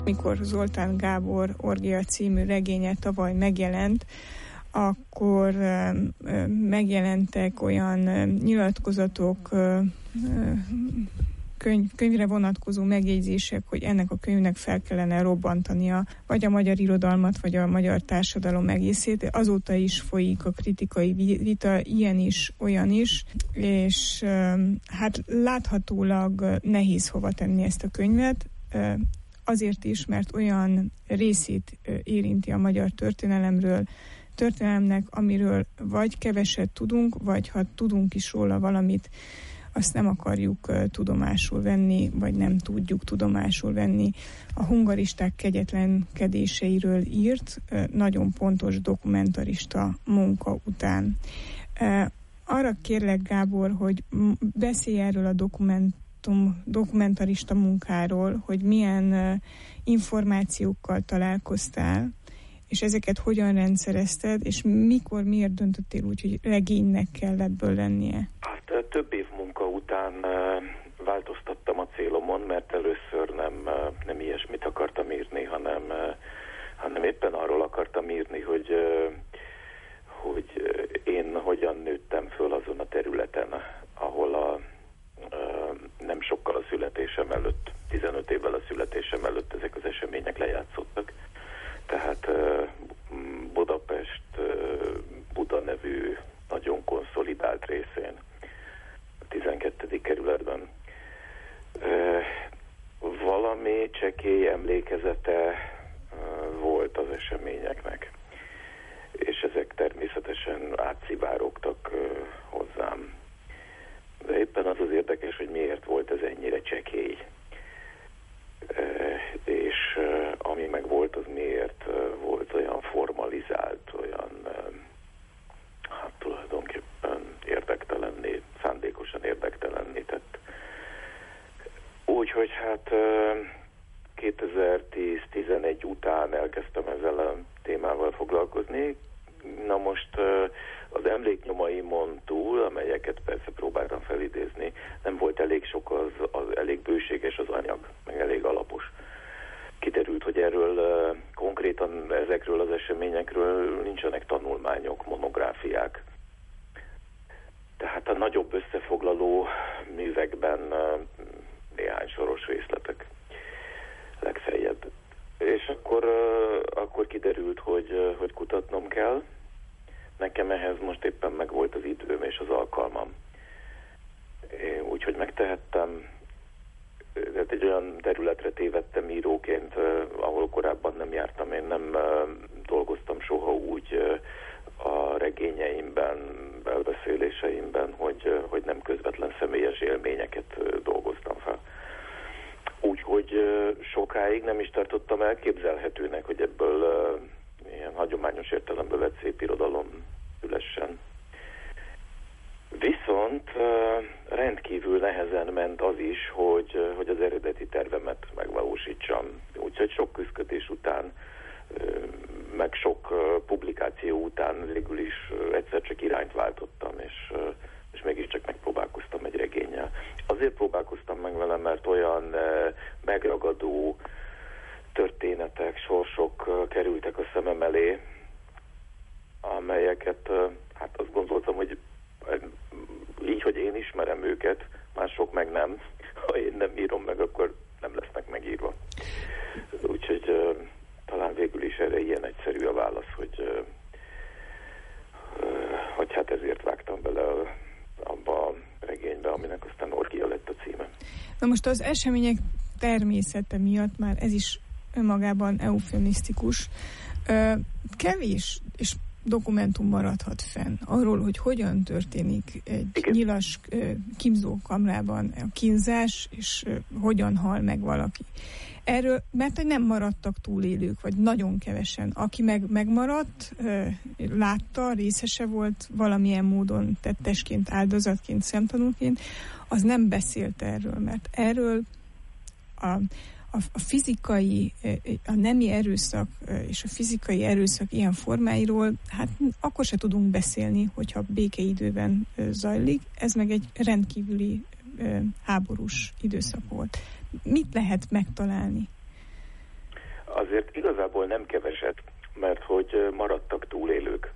Mikor Zoltán Gábor Orgia című regénye tavaly megjelent, akkor megjelentek olyan nyilatkozatok, könyvre vonatkozó megjegyzések, hogy ennek a könyvnek fel kellene robbantania vagy a magyar irodalmat, vagy a magyar társadalom egészét. Azóta is folyik a kritikai vita, ilyen is, olyan is, és hát láthatólag nehéz hova tenni ezt a könyvet, azért is, mert olyan részét érinti a magyar történelemnek, amiről vagy keveset tudunk, vagy ha tudunk is róla valamit, azt nem akarjuk tudomásul venni, vagy nem tudjuk tudomásul venni. A hungaristák kegyetlenkedéseiről írt, nagyon pontos dokumentarista munka után. Arra kérlek, Gábor, hogy beszélj erről a dokumentarista munkáról, hogy milyen információkkal találkoztál, és ezeket hogyan rendszerezted, és mikor, miért döntöttél úgy, hogy regénynek kell ebből lennie? Hát több év munka után változtattam a célomon, mert először nem ilyesmit akartam írni, hanem éppen arról akartam írni, hogy én hogyan nőttem föl azon a területen, ahol nem sokkal a születésem előtt, 15 évvel a születésem előtt ezek az események lejátszottak. Tehát Budapest, Buda nevű nagyon konszolidált részén, a 12. kerületben valami csekély emlékezete volt az eseményeknek, és ezek természetesen átszivárogtak hozzám. De éppen az az érdekes, hogy miért volt ez ennyire csekély. És ami meg volt, az miért volt olyan formalizált, olyan hát tulajdonképpen érdektelenné, szándékosan érdektelenné tett. Úgyhogy hát 2010-11 után elkezdtem ezzel a témával foglalkozni. Na most az emléknyomaimon túl, amelyeket persze próbáltam felidézni, nem volt elég sok, az elég bőséges az anyag, meg elég alapos. Kiderült, hogy erről konkrétan ezekről az eseményekről nincsenek tanulmányok, monográfiák. Tehát a nagyobb összefoglaló művekben néhány soros részletek legfeljebb. És akkor kiderült, hogy kutatnom kell. Nekem ehhez most éppen meg volt az időm és az alkalmam. Úgyhogy megtehettem. Tehát egy olyan területre tévedtem íróként, ahol korábban nem jártam. Én nem dolgoztam soha úgy a regényeimben, belbeszéléseimben, hogy nem közvetlen személyes élményeket dolgoztam fel. Úgyhogy sokáig nem is tartottam elképzelhetőnek, hogy ebből ilyen hagyományos értelemben vett szép irodalom szülessen. Viszont rendkívül nehezen ment az is, hogy az eredeti tervemet megvalósítsam. Úgyhogy sok küszködés után, meg sok publikáció után végül is egyszer csak irányt váltottam, és mégiscsak megpróbálkoztam egy regénnyel. Azért próbálkoztam meg vele, mert olyan megragadó történetek, sorsok kerültek a szemem elé, amelyeket hát azt gondoltam, hogy így, hogy én ismerem őket, mások meg nem. Ha én nem írom meg, akkor nem lesznek megírva. Úgyhogy talán végül is erre ilyen egyszerű a válasz, hogy hát ezért vágtam bele abba a regénybe, aminek aztán Orgia lett a címe. Na most az események természete miatt már ez is önmagában eufemisztikus. Kevés és dokumentum maradhat fenn arról, hogy hogyan történik egy nyilas kínzókamrában a kínzás, és hogyan hal meg valaki. Erről, mert nem maradtak túlélők, vagy nagyon kevesen. Aki megmaradt, látta, részese volt valamilyen módon tettesként, áldozatként, szemtanúként, az nem beszélt erről, mert erről a fizikai, a nemi erőszak és a fizikai erőszak ilyen formáiról, hát akkor se tudunk beszélni, hogyha békeidőben zajlik. Ez meg egy rendkívüli háborús időszak volt. Mit lehet megtalálni? azért igazából nem keveset, mert hogy maradtak túlélők.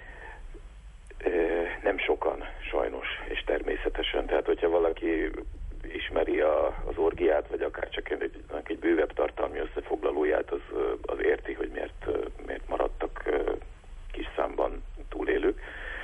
Nem sokan, sajnos, és természetesen. Tehát, hogyha valaki ismeri az orgiát, vagy akár csak egy bővebb tartalmi összefoglalóját, az érti, hogy miért maradtak kis számban túlélők.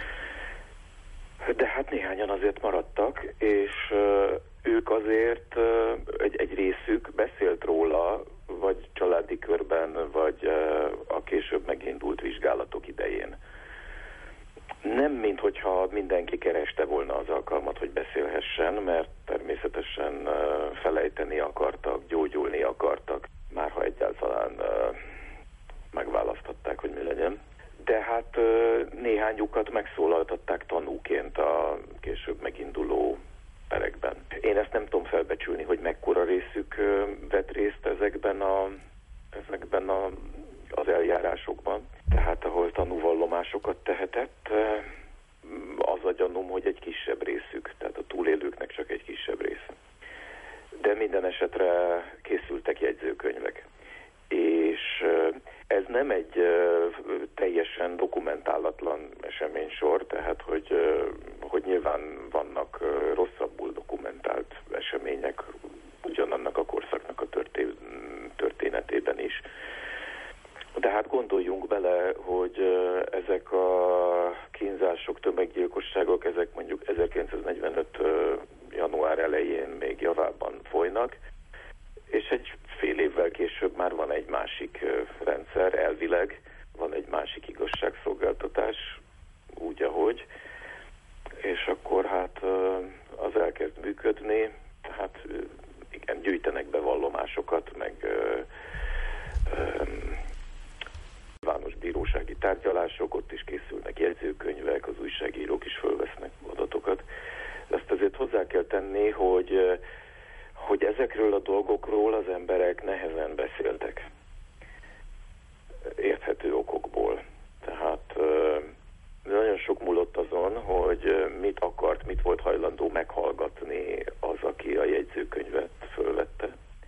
De hát néhányan azért maradtak, és ők azért, egy részük beszélt róla, vagy családi körben, vagy a később megindult vizsgálatok idején. Nem minthogyha mindenki kereste volna az alkalmat, hogy beszélhessen, mert természetesen felejteni akartak, gyógyulni akartak, már ha egyáltalán megválaszthatták, hogy mi legyen. De hát néhányukat megszólaltatták tanúként a később meginduló perekben. Én ezt nem tudom felbecsülni, hogy mekkora részük vett részt ezekben az eljárásokban. Tehát ahol tanúvallomásokat tehetett, az a gyanúm, hogy egy kisebb részük, tehát a túlélőknek csak egy kisebb része. De minden esetre készültek jegyzőkönyvek. És ez nem egy teljesen dokumentálatlan eseménysor, tehát hogy nyilván vannak rosszabbul dokumentált események ugyanannak a korszaknak a történetében is. De hát gondoljunk bele, hogy ezek a kínzások, tömeggyilkosságok, ezek mondjuk 1945. január elején még javában folynak, és egy fél évvel később már van egy másik rendszer, elvileg van egy másik igazságszolgáltatás, úgy, ahogy, és akkor hát az elkezd működni, tehát igen, gyűjtenek be vallomásokat, meg nyilvános bírósági tárgyalások, ott is készülnek jegyzőkönyvek, az újságírók is fölvesznek adatokat. Ezt azért hozzá kell tenni, hogy ezekről a dolgokról az emberek nehezen beszéltek. Érthető okokból. Tehát nagyon sok múlott azon, hogy mit akart, mit volt hajlandó meghallgatni az, aki a jegyzőkönyvet fölvette.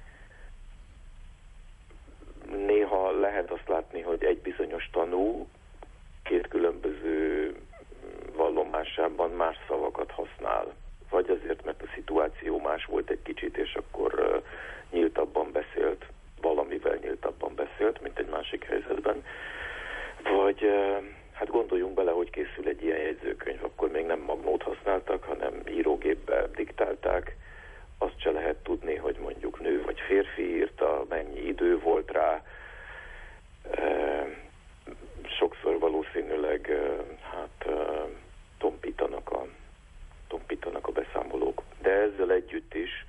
Néha lehet azt látni, hogy egy bizonyos tanú két különböző vallomásában más szavakat használ. Vagy azért, mert a szituáció más volt egy kicsit, és akkor nyíltabban beszélt, valamivel nyíltabban beszélt, mint egy másik helyzetben. Vagy hát gondoljunk bele, hogy készül egy ilyen jegyzőkönyv, akkor még nem magnót használtak, hanem írógépbe diktálták. Azt se lehet tudni, hogy mondjuk nő vagy férfi írta, mennyi idő volt rá. Sokszor valószínűleg tompítanak a beszámolók. De ezzel együtt is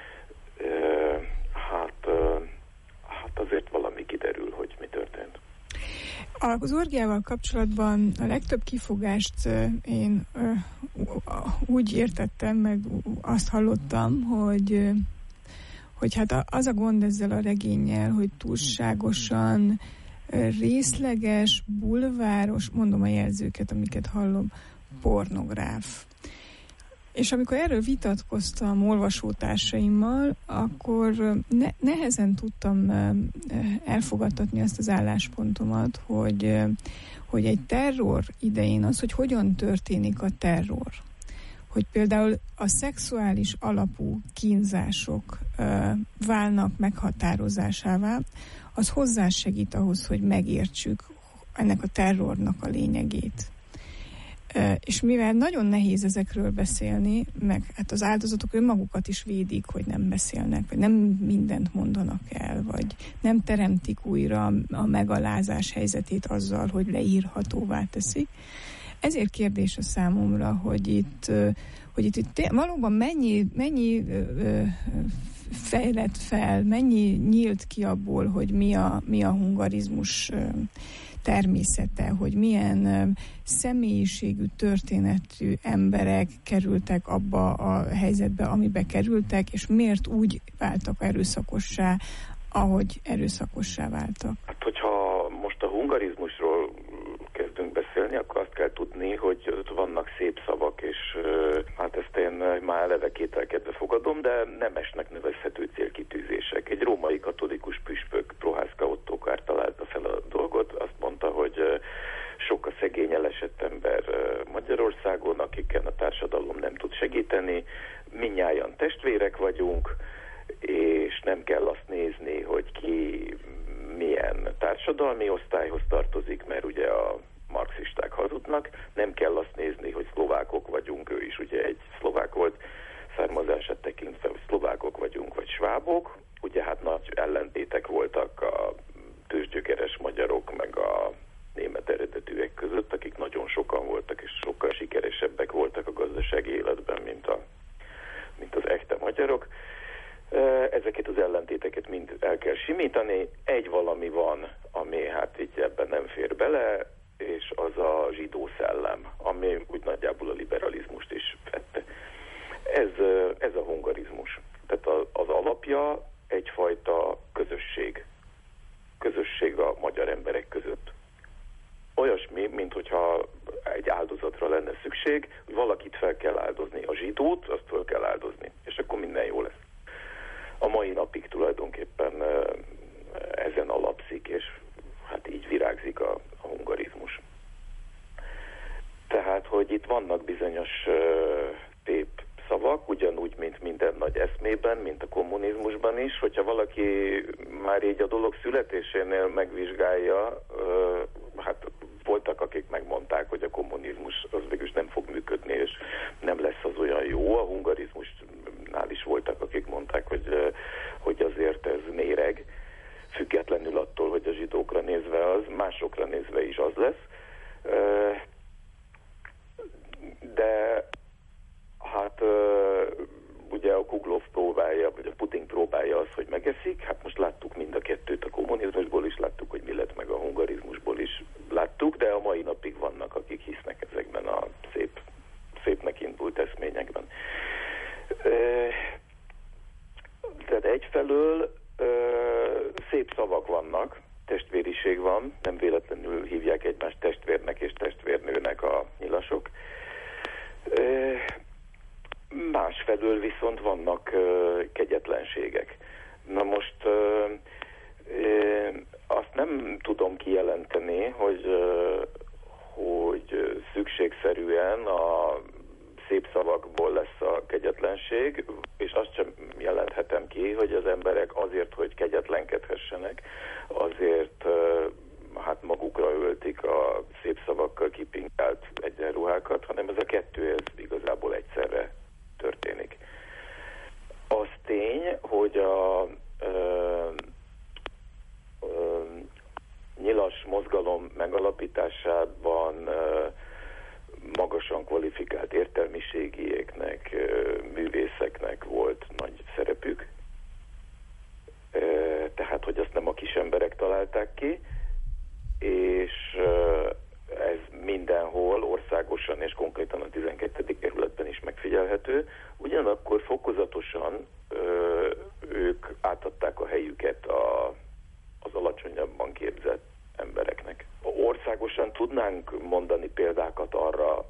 hát azért valami kiderül, hogy mi történt. Az orgiával kapcsolatban a legtöbb kifogást én úgy értettem, meg azt hallottam, hogy hát az a gond ezzel a regénnyel, hogy túlságosan részleges, bulváros, mondom a jelzőket, amiket hallom, pornográf. És amikor erről vitatkoztam olvasótársaimmal, akkor nehezen tudtam elfogadtatni azt az álláspontomat, hogy egy terror idején az, hogy hogyan történik a terror. Hogy például a szexuális alapú kínzások válnak meghatározásává, az hozzásegít ahhoz, hogy megértsük ennek a terrornak a lényegét. És mivel nagyon nehéz ezekről beszélni, meg hát az áldozatok önmagukat is védik, hogy nem beszélnek, vagy nem mindent mondanak el, vagy nem teremtik újra a megalázás helyzetét azzal, hogy leírhatóvá teszik. Ezért kérdés a számomra, hogy itt valóban mennyi fejlett fel, mennyi nyílt ki abból, hogy mi a hungarizmus természete, hogy milyen személyiségű, történetű emberek kerültek abba a helyzetbe, amibe kerültek, és miért úgy váltak erőszakossá, ahogy erőszakossá váltak. Hát, hogyha most a hungarizmusról kezdünk beszélni, akkor azt kell tudni, hogy ott vannak szép szavak, és hát ezt én már eleve kételkedve fogadom, de nemesnek nevezhető célkitűzések. Egy római katolikus püspök, Prohászka Ottó Magyarországon, akiken a társadalom nem tud segíteni, mindnyájan testvérek vagyunk, és nem kell azt nézni, hogy ki milyen társadalmi osztályhoz tartozik, mert ugye a marxisták hazudnak, nem kell azt nézni, hogy szlovákok vagyunk, ő is ugye egy szlovák volt, származását tekintve, hogy szlovákok vagyunk, vagy svábok. Ugye hát nagy ellentétek voltak a tőzsgyökeres magyarok, meg a német eredetűek között, akik nagyon sokan voltak, és sokkal sikeresebbek voltak a gazdasági életben, mint az echte magyarok. Ezeket az ellentéteket mind el kell simítani. Egy valami van, ami hát így ebben nem fér bele, és az a zsidó szellem, ami úgy nagyjából a liberalizmust is vette. Ez a hungarizmus. Tehát az alapja egyfajta közösség a magyar emberek között. Olyasmi, mint hogyha egy áldozatra lenne szükség, hogy valakit fel kell áldozni. A zsidót, azt fel kell áldozni, és akkor minden jó lesz. A mai napig tulajdonképpen ezen alapszik, és hát így virágzik a hungarizmus. Tehát, hogy itt vannak bizonyos szép szavak, ugyanúgy, mint minden nagy eszmében, mint a kommunizmusban is, hogyha valaki már így a dolog születésénél megvizsgálja, hát voltak, akik megmondták, hogy a kommunizmus az végül nem fog működni, és nem lesz az olyan jó. A hungarizmusnál is voltak, akik mondták, hogy azért ez méreg, függetlenül attól, hogy a zsidókra nézve az, másokra nézve is az lesz. De hát ugye a Kuglov próbálja, vagy a Putin próbálja az, hogy megeszik. Hát most láttuk mind a kettőt, a kommunizmusból is láttuk, hogy mi lett, meg a hungarizmusból is láttuk, de a mai napig vannak, akik hisznek ezekben a szépnek indult eszményekben. Tehát egyfelől szép szavak vannak, testvériség van, nem véletlenül hívják egymást testvérnek és testvérnőnek a nyilasok. Másfelől viszont vannak kegyetlenségek. Na most azt nem tudom kijelenteni, hogy szükségszerűen a szép szavakból lesz a kegyetlenség, és azt sem jelenthetem ki, hogy az emberek azért, hogy kegyetlenkedhessenek, azért hát magukra öltik a szép szavakkal kipinkált egyenruhákat, hanem ez a kettő ez igazából egyszerre történik. Az tény, hogy a nyilas mozgalom megalapításában magasan kvalifikált értelmiségieknek, művészeknek volt nagy szerepük. Tehát, hogy azt nem a kis emberek találták ki, és ez mindenhol országosan és konkrétan a 12. kerületben is megfigyelhető. Ugyanakkor fokozatosan ők átadták a helyüket az alacsonyabban képzett embereknek. Országosan tudnánk mondani példákat arra,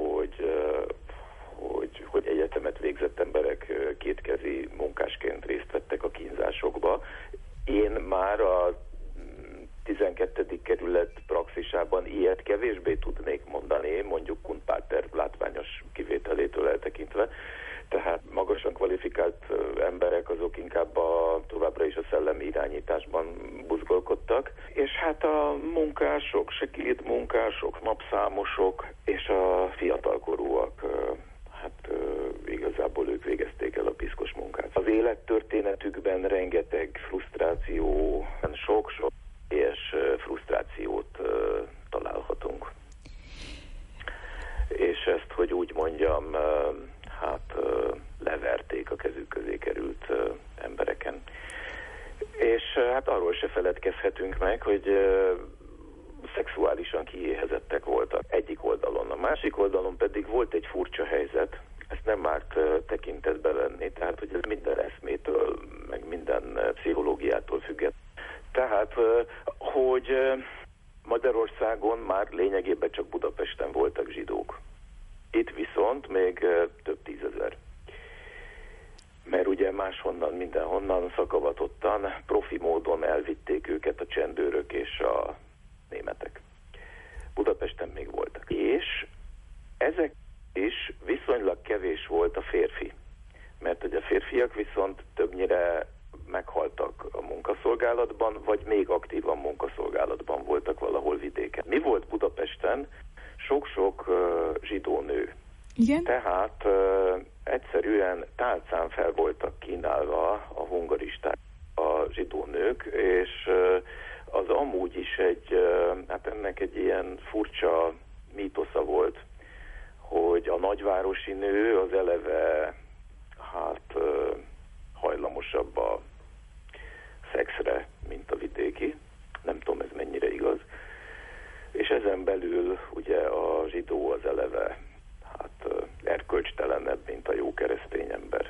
hogy egyetemet végzett emberek kétkezi munkásként részt vettek a kínzásokba. Én már a 12. kerület praxisában ilyet kevésbé tudnék mondani, mondjuk Kunpáter látványos kivételétől eltekintve. Tehát magasan kvalifikált emberek azok inkább továbbra is a szellemi irányításban buzgolkodtak. És hát a munkások, segédmunkások, napszámosok és a fiatalkorúak, hát igazából ők végezték el a piszkos munkát. Az élettörténetükben rengeteg frusztráció, sok-sok és frusztrációt találhatunk. És ezt, hogy úgy mondjam, hát leverték a kezük közé került embereken. És hát arról se feledkezhetünk meg, hogy szexuálisan kiéhezettek voltak egyik oldalon. A másik oldalon pedig volt egy furcsa helyzet, ezt nem árt tekintetbe venni, tehát hogy ez minden eszmétől, meg minden pszichológiától függet. Tehát, hogy Magyarországon már lényegében csak Budapesten voltak zsidók. Itt viszont még több tízezer. Mert ugye máshonnan, mindenhonnan szakavatottan, profi módon elvitték őket a csendőrök és a németek. Budapesten még voltak. És ezek is viszonylag kevés volt a férfi. Mert ugye a férfiak viszont többnyire meghaltak a munkaszolgálatban, vagy még aktívan munkaszolgálatban voltak valahol vidéken. Mi volt Budapesten? Sok-sok zsidó nő. Igen? Tehát egyszerűen tálcán fel voltak kínálva a hungaristák, a zsidó nők, és az amúgy is hát ennek egy ilyen furcsa mítosza volt, hogy a nagyvárosi nő az eleve hajlamosabb a szexre, mint a vidéki. Nem tudom, ez mennyire igaz. És ezen belül ugye a zsidó az eleve erkölcstelenebb, mint a jó keresztény ember.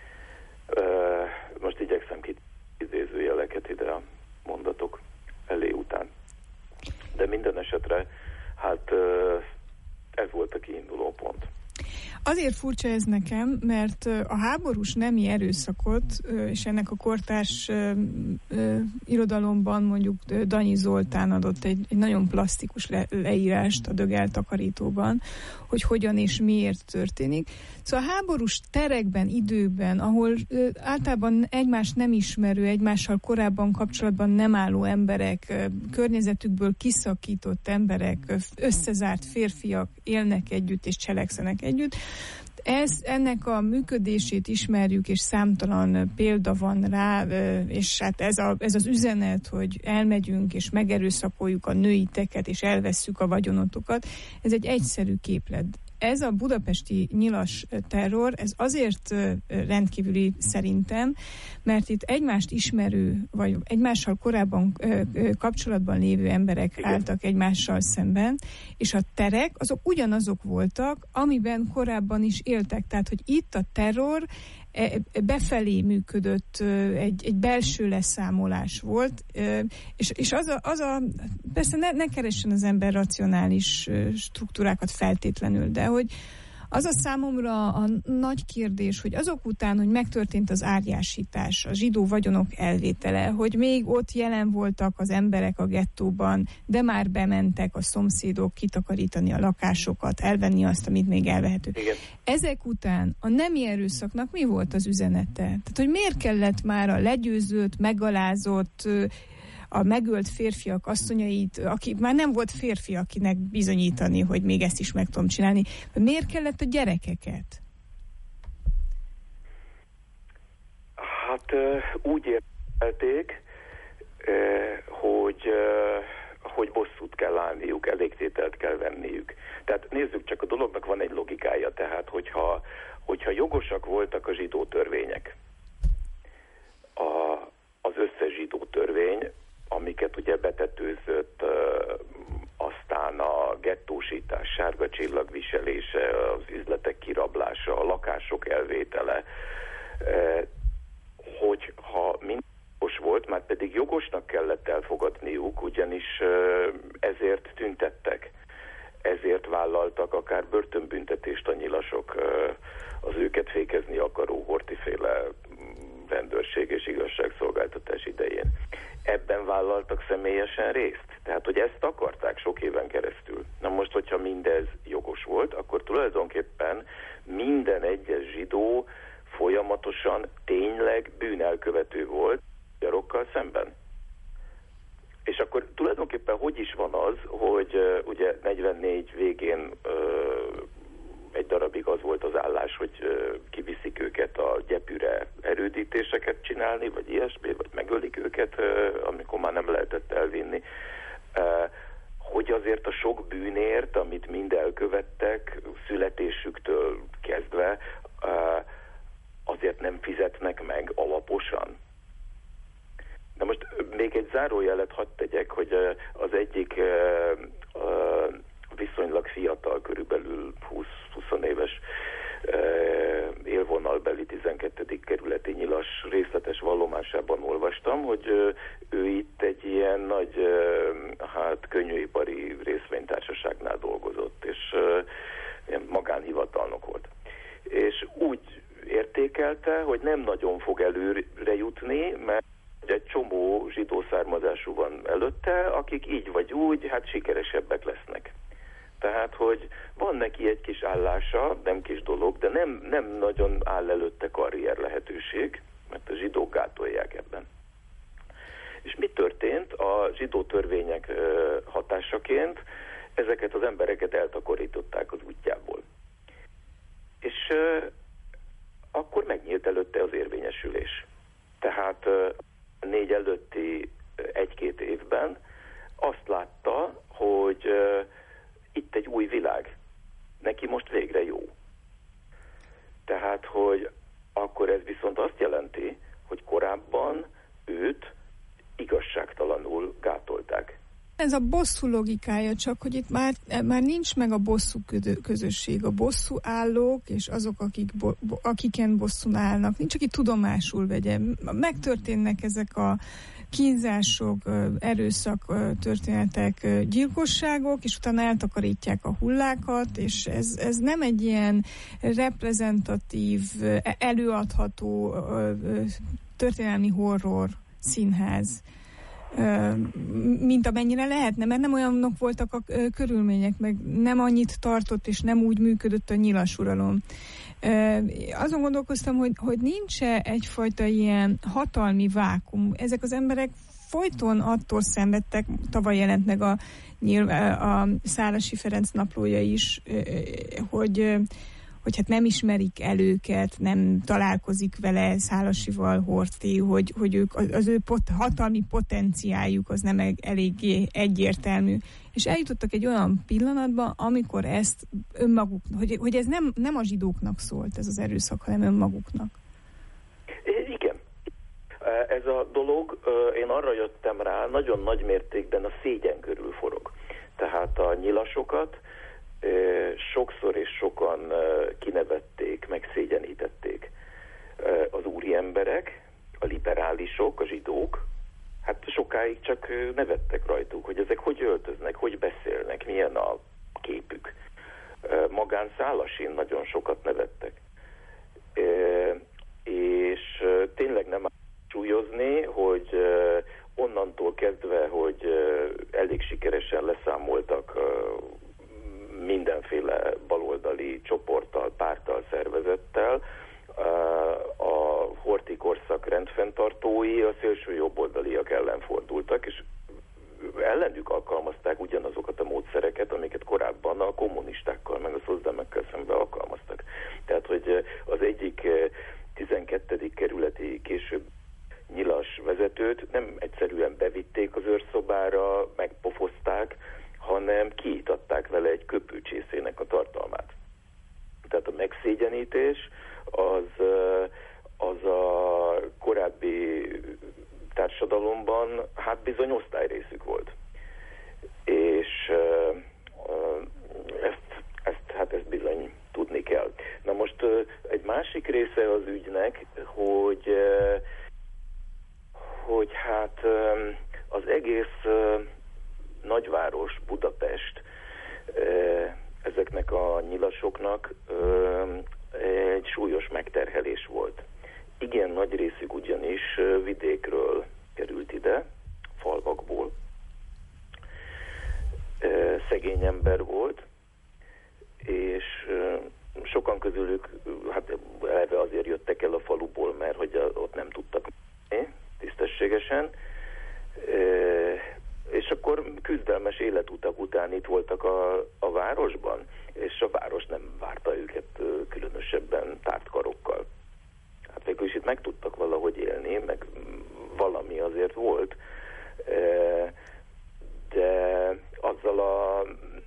Most igyekszem idézőjeleket ide a mondatok elé után. De minden esetre ez volt a kiinduló pont. Azért furcsa ez nekem, mert a háborús nemi erőszakot, és ennek a kortárs irodalomban mondjuk Danyi Zoltán adott egy nagyon plastikus leírást a Dög eltakarítóban, hogy hogyan és miért történik. Szóval a háborús terekben, időben, ahol általában egymást nem ismerő, egymással korábban kapcsolatban nem álló emberek, környezetükből kiszakított emberek, összezárt férfiak élnek együtt és cselekszenek együtt. Ennek a működését ismerjük, és számtalan példa van rá, és hát ez az üzenet, hogy elmegyünk és megerőszakoljuk a nőiteket, és elvesszük a vagyonotokat, ez egy egyszerű képlet. Ez a budapesti nyilas terror, ez azért rendkívüli szerintem, mert itt egymást ismerő, vagy egymással korábban kapcsolatban lévő emberek álltak egymással szemben, és a terek azok ugyanazok voltak, amiben korábban is éltek. Tehát, hogy itt a terror befelé működött, egy belső leszámolás volt, és persze ne keressen az ember racionális struktúrákat feltétlenül, de hogy az a számomra a nagy kérdés, hogy azok után, hogy megtörtént az árjásítás, a zsidó vagyonok elvétele, hogy még ott jelen voltak az emberek a gettóban, de már bementek a szomszédok kitakarítani a lakásokat, elvenni azt, amit még elvehető. Igen. Ezek után a nemi erőszaknak mi volt az üzenete? Tehát, hogy miért kellett már a legyőzött, megalázott, a megölt férfiak asszonyait, aki már nem volt férfi, akinek bizonyítani, hogy még ezt is meg tudom csinálni. Miért kellett a gyerekeket? Hát úgy értelték, hogy bosszút kell állniuk, elégtételt kell venniük. Tehát nézzük csak, a dolognak van egy logikája, tehát hogyha jogosak voltak a zsidó törvények, az összes zsidó törvény, amiket ugye betetőzött, aztán a gettósítás, sárga csillag viselése, az üzletek kirablása, a lakások elvétele, hogyha jogos volt, már pedig jogosnak kellett elfogadniuk, ugyanis ezért tüntettek, ezért vállaltak akár börtönbüntetést a nyilasok, az őket fékezni akaró Horthyféle rendőrség és igazságszolgáltatás idején. Ebben vállaltak személyesen részt. Tehát, hogy ezt akarták sok éven keresztül. Na most, hogyha mindez jogos volt, akkor tulajdonképpen minden egyes zsidó folyamatosan tényleg bűnelkövető volt magyarokkal szemben. És akkor tulajdonképpen hogy is van az, hogy ugye 44 végén egy darabig az volt az állás, hogy kiviszik őket a gyepűre erődítéseket csinálni, vagy ilyesmi, vagy megölik őket, amikor már nem lehetett elvinni. Hogy azért a sok bűnért, amit mind elkövettek, születésüktől kezdve, azért nem fizetnek meg alaposan. De most még egy zárójelet hadd tegyek, hogy az egyik viszonylag fiatal, körülbelül 20 éves élvonalbeli 12. kerületi nyilas részletes vallomásában olvastam, hogy ő itt egy ilyen nagy könnyűipari részvénytársaságnál dolgozott, és magánhivatalnok volt. És úgy értékelte, hogy nem nagyon fog előre jutni, mert egy csomó zsidó származású van előtte, akik így vagy úgy, sikeresebbek lesznek. Tehát, hogy van neki egy kis állása, nem kis dolog, de nem nagyon áll előtte karrier lehetőség, mert a zsidók gátolják ebben. És mi történt? A zsidó törvények hatásaként ezeket az embereket eltakarították az útjából. És akkor megnyílt előtte az érvényesülés. Tehát 4 előtti 1-2 évben azt látta, hogy itt egy új világ. Neki most végre jó. Tehát, hogy akkor ez viszont azt jelenti, hogy korábban őt igazságtalanul gátolták. Ez a bosszú logikája, csak hogy itt már nincs meg a bosszú közösség. A bosszú állók és azok, akiken bosszún állnak. Nincs, aki tudomásul vegye. Megtörténnek ezek a kínzások, erőszak történetek, gyilkosságok, és utána eltakarítják a hullákat, és ez nem egy ilyen reprezentatív, előadható történelmi horror színház, mint amennyire lehetne, mert nem olyanok voltak a körülmények, meg nem annyit tartott, és nem úgy működött a nyilasuralom. Azon gondolkoztam, hogy nincs-e egyfajta ilyen hatalmi vákum. Ezek az emberek folyton attól szenvedtek, tavaly jelent meg a Szálasi Ferenc naplója is, hogy hát nem ismerik el őket, nem találkozik vele Szálasival Horthy, hogy ők, az ő hatalmi potenciáljuk az nem eléggé egyértelmű. És eljutottak egy olyan pillanatba, amikor ezt önmaguk, hogy ez nem a zsidóknak szólt ez az erőszak, hanem önmaguknak. Igen. Ez a dolog, én arra jöttem rá, nagyon nagy mértékben a szégyen körül forog. Tehát a nyilasokat sokszor és sokan kinevették, megszégyenítették. Az úri emberek, a liberálisok, a zsidók, hát sokáig csak nevettek rajtuk, hogy ezek hogy öltöznek, hogy beszélnek, milyen a képük. Magán Szálasin nagyon sokat nevettek. És tényleg nem súlyozni, hogy onnantól kezdve, hogy elég sikeresen leszámoltak mindenféle baloldali csoporttal, párttal, szervezettel, a Horthy korszak rendfenntartói a szélső jobboldaliak ellen fordultak, és ellenük alkalmazták ugyanazokat a módszereket, amiket korábban a kommunistákkal, meg a szozdemekkel szemben alkalmaztak. Tehát, hogy az egyik 12. kerületi később nyilas vezetőt nem egyszerűen bevitték az őrszobára, megpofozták, hanem kiitatták vele egy köpőcsészének a tartalmát. Tehát a megszégyenítés az a korábbi társadalomban hát bizony osztályrészük volt. És ezt bizony tudni kell. Na most egy másik része az ügynek, hogy hát az egész nagyváros, Budapest ezeknek a nyilasoknak egy súlyos megterhelés volt. Igen, nagy részük ugyanis vidékről került ide, falvakból. Szegény ember volt, és sokan közülük hát eleve azért jöttek el a faluból, mert hogy ott nem tudtak tisztességesen, és akkor küzdelmes életutak után itt voltak a városban, és a város nem várta őket különösebben tárt karokkal. Hát végül is itt meg tudtak valahogy élni, meg valami azért volt, de azzal a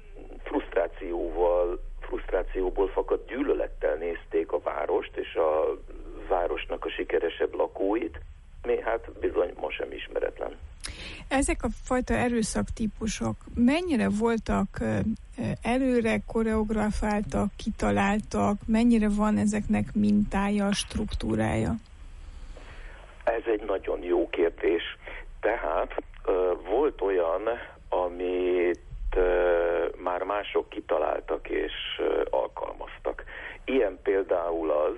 frusztrációból fakadt gyűlölettel nézték a várost, és a városnak a sikeresebb lakóit, mi hát bizony ma sem ismeretlen. Ezek a fajta erőszaktípusok mennyire voltak előre koreografáltak, kitaláltak, mennyire van ezeknek mintája, struktúrája? Ez egy nagyon jó kérdés. Tehát volt olyan, amit már mások kitaláltak és alkalmaztak. Ilyen például az,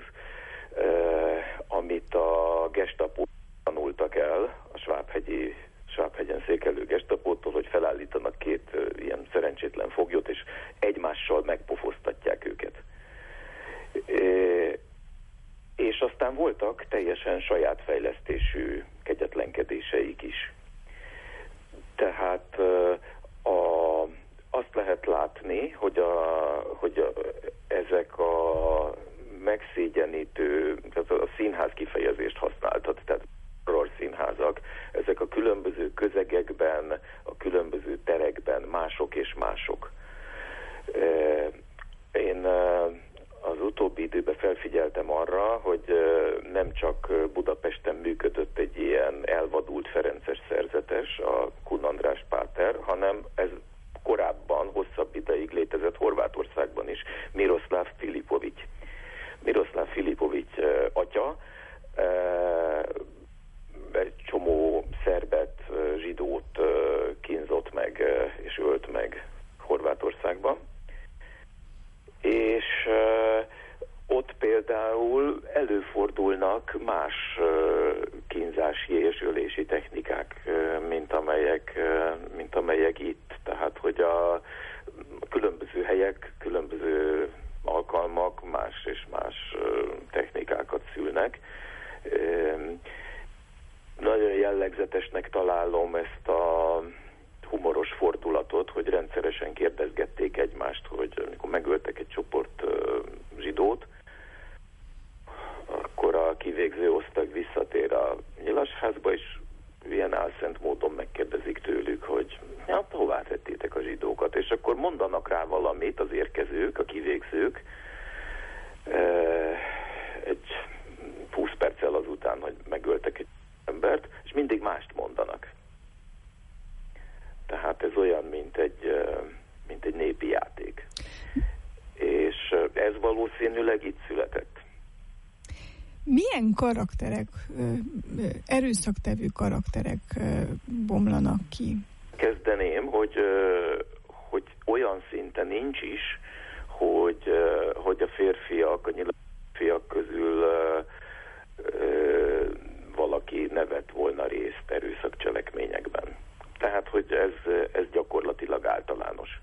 amit a gestapo tanultak el, a Svábhegyen székelő gestapótól, hogy felállítanak 2 ilyen szerencsétlen foglyot, és természetesen saját fejlesztésű kegyetlenkedéseik is. Tehát azt lehet látni, hogy ezek a megszégyenítő, a színház kifejezést használtat, tehát horror színházak, ezek a különböző közegekben, a különböző terekben mások és mások. Én az utóbbi időben felfigyeltem arra, hogy nem csak Budapesten működött egy ilyen elvadult ferences szerzetes, a Kun András páter, hanem ez korábban, hosszabb ideig létezett Horvátországban is, Miroslav Filipovics. Miroslav Filipovics atya egy csomó szerbet, zsidót kínzott meg és ölt meg Horvátországban. És ott például előfordulnak más kínzási és ölési technikák, mint amelyek itt. Tehát, hogy a különböző helyek, különböző alkalmak más és más technikákat szülnek. Nagyon jellegzetesnek találom ezt a humoros fordulatot, hogy rendszeresen kérdezgették egymást, hogy amikor megöltek egy csoport zsidót, akkor a kivégző osztag visszatér a nyilaszházba, és ilyen álszent módon megkérdezik tőlük, hogy hová tettétek a zsidókat, és akkor mondanak rá valamit az érkezők, a kivégzők, egy 20 perccel azután, hogy megöltek egy embert, és mindig mást mondanak. Tehát ez olyan, mint egy népi játék. És ez valószínűleg itt született. Milyen karakterek, erőszaktevő karakterek bomlanak ki? Kezdeném, hogy olyan szinten nincs is, hogy a férfiak, a nyilas férfiak közül valaki ne vett volna részt erőszakcselekményekben. Tehát, hogy ez gyakorlatilag általános.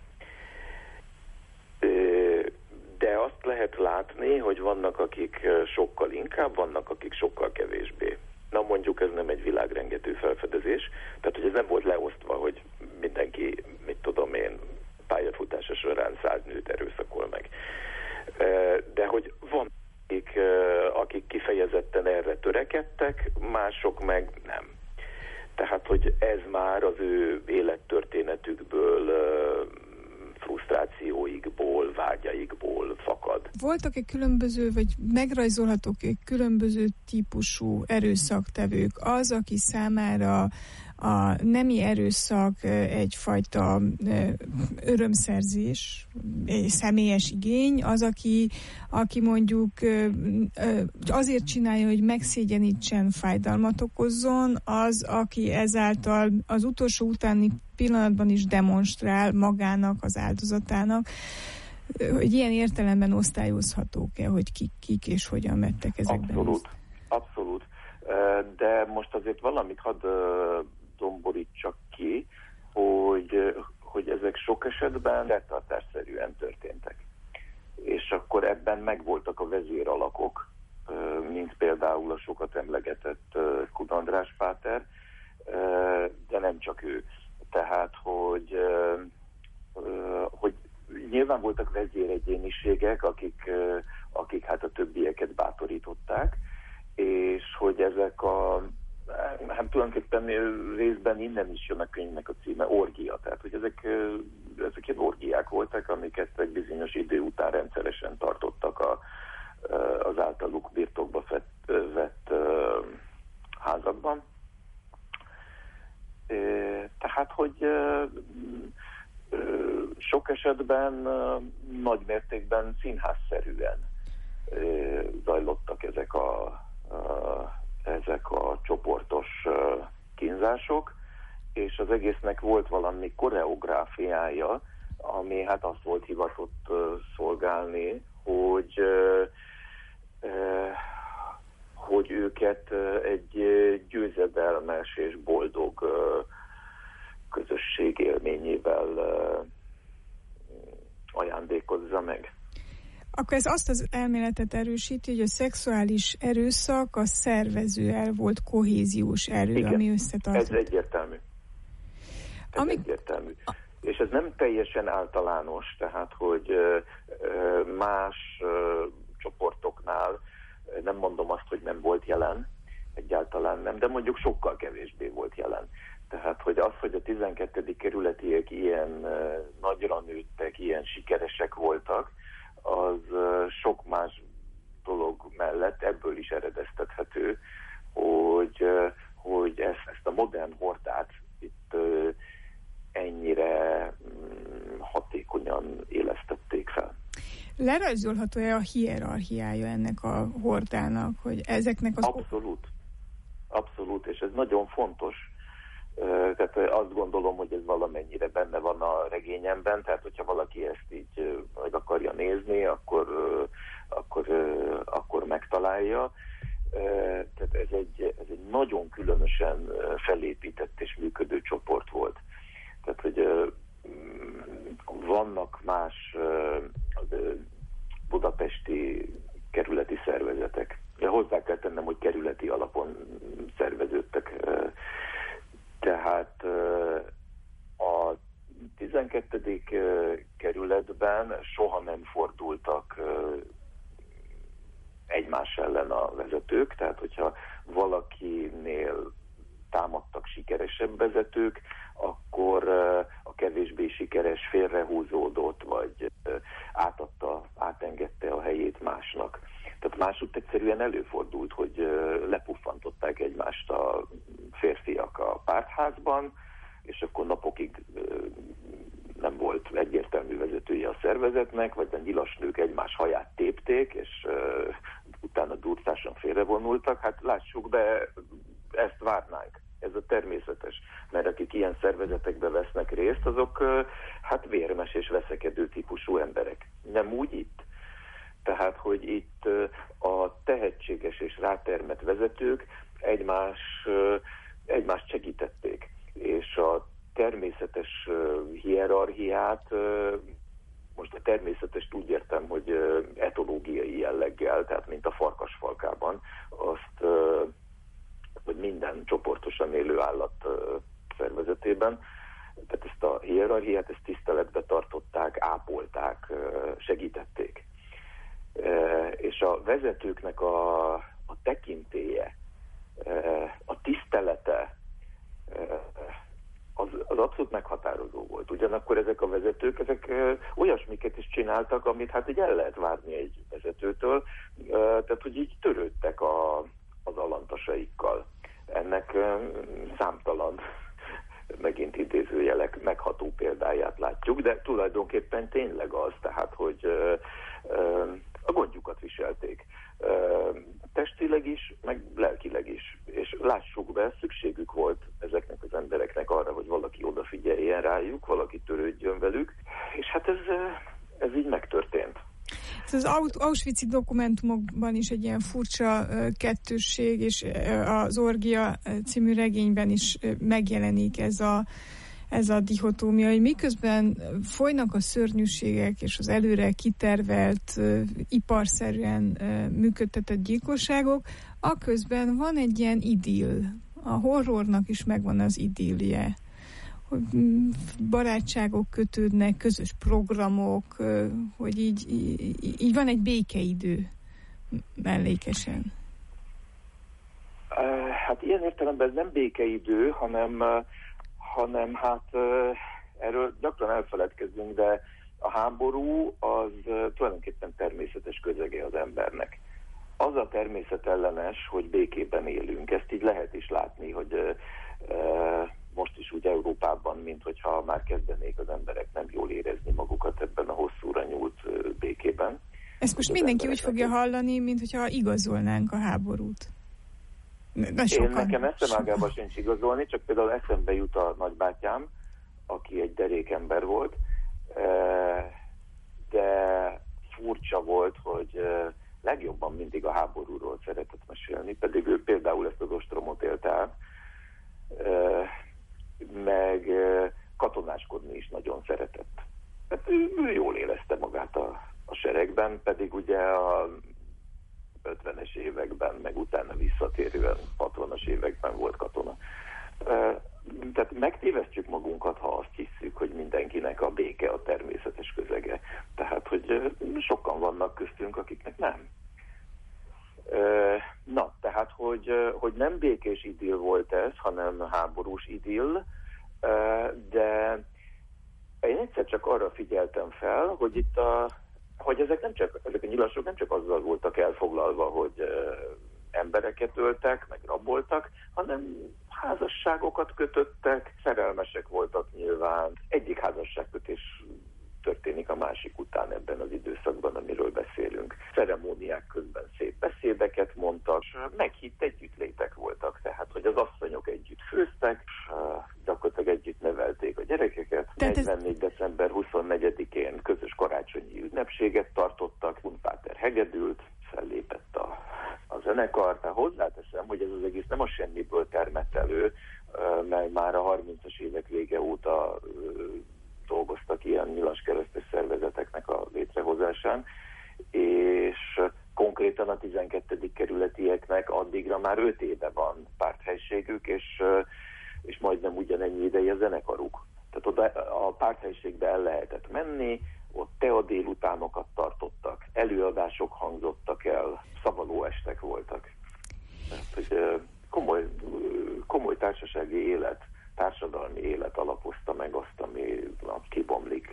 De azt lehet látni, hogy vannak, akik sokkal inkább, vannak, akik sokkal kevésbé. Na mondjuk ez nem egy világrengető felfedezés, tehát hogy ez nem volt leosztva, hogy mindenki, mit tudom én, pályafutása során 100 nőt erőszakol meg. De hogy van, akik kifejezetten erre törekedtek, mások meg nem. Tehát, hogy ez már az ő élettörténetükből, frusztrációikból, vágyaikból fakad. Voltak-e különböző, vagy megrajzolhatók-e különböző típusú erőszaktevők? Az, aki számára a nemi erőszak egyfajta örömszerzés, egy személyes igény, az, aki mondjuk azért csinálja, hogy megszégyenítsen, fájdalmat okozzon, az, aki ezáltal az utolsó utáni pillanatban is demonstrál magának, az áldozatának, hogy ilyen értelemben osztályozhatók-e, hogy kik és hogyan vettek ezekben? Abszolút. De most azért valamit hadd domborítsak ki, hogy ezek sok esetben rendtartásszerűen történtek. És akkor ebben megvoltak a vezéralakok, mint például a sokat emlegetett Kun András páter, de nem csak ő. Tehát, hogy nyilván voltak vezéregyéniségek, akik hát a többieket bátorították, és hogy ezek hát tulajdonképpen részben innen is jön a könyvnek a címe, orgia. Tehát, hogy ezek ilyen orgiák voltak, amiket egy bizonyos idő után rendszeresen tartottak az általuk birtokba vett házakban. Tehát, hogy sok esetben nagy mértékben színházszerűen zajlottak ezek a csoportos kínzások, és az egésznek volt valami koreográfiája, ami hát azt volt hivatott szolgálni, hogy őket egy győzedelmes és boldog közösség élményével ajándékozza meg. Akkor ez azt az elméletet erősíti, hogy a szexuális erőszak a szervezőel volt kohéziós erő, igen, ami összetartott. Ez egyértelmű. Egyértelmű. És ez nem teljesen általános, tehát, hogy más csoportoknál, nem mondom azt, hogy nem volt jelen, egyáltalán nem, de mondjuk sokkal kevésbé volt jelen. Tehát, hogy az, hogy a 12. kerületiek ilyen nagyra nőttek, ilyen sikeresek voltak, az sok más dolog mellett ebből is eredeztethető, hogy ezt a modern hordát itt ennyire hatékonyan élesztették fel. Lerajzolható-e a hierarchiája ennek a hordának, hogy ezeknek az... Abszolút, és ez nagyon fontos. Tehát azt gondolom, hogy ez valamennyire benne van a regényemben, tehát hogyha valaki ezt így meg akarja nézni, akkor megtalálja. Tehát ez egy nagyon különösen felépített és működő csoport volt. Tehát, hogy vannak más budapesti kerületi szervezetek. Hozzá kell tennem, hogy kerületi alapon szerveződtek. Tehát a 12. kerületben soha nem fordultak egymás ellen a vezetők, tehát hogyha valakinél támadtak sikeresebb vezetők, akkor a kevésbé sikeres félrehúzódott, vagy átengedte a helyét másnak. Tehát másútt egyszerűen előfordult, hogy lepuffantották egymást a férfiak a pártházban, és akkor napokig nem volt egyértelmű vezetője a szervezetnek, vagy a nyilas nők egymás haját tépték, és utána durcásan félrevonultak. Hát lássuk be, ezt várnánk. Ez a természetes. Mert akik ilyen szervezetekbe vesznek részt, azok hát vérmes és veszekedő típusú emberek. Nem úgy itt. Tehát, hogy itt a tehetséges és rátermett vezetők egymást segítették. És a természetes hierarchiát, most a természetest úgy értem, hogy etológiai jelleggel, tehát mint a farkasfalkában, azt, hogy minden csoportosan élő állat szervezetében, tehát ezt a hierarchiát, ezt tiszteletbe tartották, ápolták, segítették. És a vezetőknek a tekintélye, a tisztelete az abszolút meghatározó volt. Ugyanakkor ezek a vezetők, ezek olyasmiket is csináltak, amit hát így el lehet várni egy vezetőtől, tehát hogy így törődtek az alantasaikkal. Ennek számtalan megint idézőjelek megható példáját látjuk, de tulajdonképpen tényleg az, tehát hogy a gondjukat viselték. Testileg is, meg lelkileg is. És lássuk be, szükségük volt ezeknek az embereknek arra, hogy valaki odafigyeljen rájuk, valaki törődjön velük, és hát ez így megtörtént. Az Auschwitz-i dokumentumokban is egy ilyen furcsa kettősség, és az Orgia című regényben is megjelenik ez a dihotómia, hogy miközben folynak a szörnyűségek és az előre kitervelt, iparszerűen működtetett gyilkosságok, aközben van egy ilyen idill. A horrornak is megvan az idillje. Hogy barátságok kötődnek, közös programok, hogy így van egy békeidő mellékesen. Hát ilyen értelemben ez nem békeidő, hanem hát erről gyakran elfeledkezünk, de a háború az tulajdonképpen természetes közege az embernek. Az a természetellenes, hogy békében élünk. Ezt így lehet is látni, hogy most is úgy Európában, mint hogyha már kezdenék az emberek nem jól érezni magukat ebben a hosszúra nyúlt békében. Ezt most mindenki úgy fogja hallani, mint hogyha igazolnánk a háborút. Nekem eszemágában sincs igazolni, csak például eszembe jut a nagybátyám, aki egy derékember volt, de furcsa volt, hogy legjobban mindig a háborúról szeretett mesélni, pedig ő például ezt az ostromot élte át, meg katonáskodni is nagyon szeretett. Hát ő jól érezte magát a seregben, pedig években, meg utána visszatérően 60-as években volt katona. Tehát megtévesztjük magunkat, ha azt hiszük, hogy mindenkinek a béke a természetes közege. Tehát, hogy sokan vannak köztünk, akiknek nem. Na, tehát, hogy nem békés idill volt ez, hanem háborús idill, de én egyszer csak arra figyeltem fel, hogy hogy ezek a nyilasok nem csak azzal voltak elfoglalva, hogy embereket öltek, meg raboltak, hanem házasságokat kötöttek, szerelmesek voltak nyilván. Egyik házasságkötés történik a másik után ebben az időszakban, amiről beszélünk. Ceremóniák közben szép beszédeket mondtak, meghitt együttlétek voltak, tehát hogy az asszonyok együtt főztek, gyakorlatilag együtt nevelték a gyerekeket. 44. december 24-én közös karácsonyi ünnepséget tartottak, Hunpáter hegedült, fellépett a zenekar. Tehát hozzáteszem, hogy ez az egész nem a semmiből termett elő, mert már a 30-as évek vége óta dolgoztak ilyen nyilaskeresztes szervezeteknek a létrehozásán, és konkrétan a 12. kerületieknek addigra már 5 éve van párthelységük, és majdnem ugyanennyi ideje zenekaruk. Tehát oda a párthelységbe el lehetett menni, ott tea délutánokat tartottak, előadások hangzottak el, szavaló estek voltak. Tehát, hogy komoly társasági élet, társadalmi élet alapozta meg azt, ami kibomlik